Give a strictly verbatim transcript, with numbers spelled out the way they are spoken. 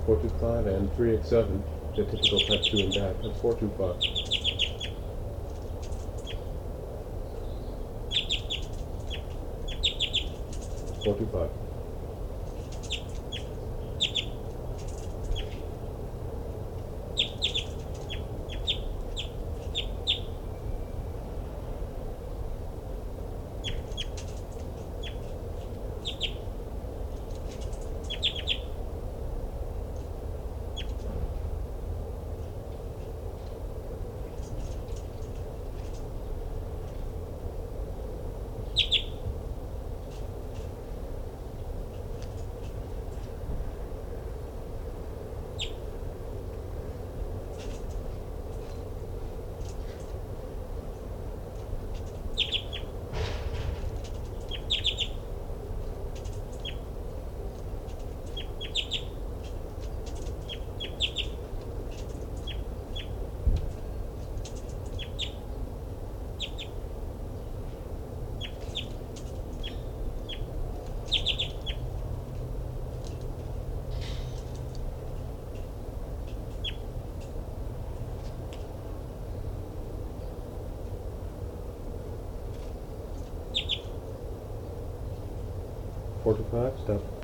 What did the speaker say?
four two five and three eight seven, the typical type two and back. That's four two five. four two five. four two five, stop.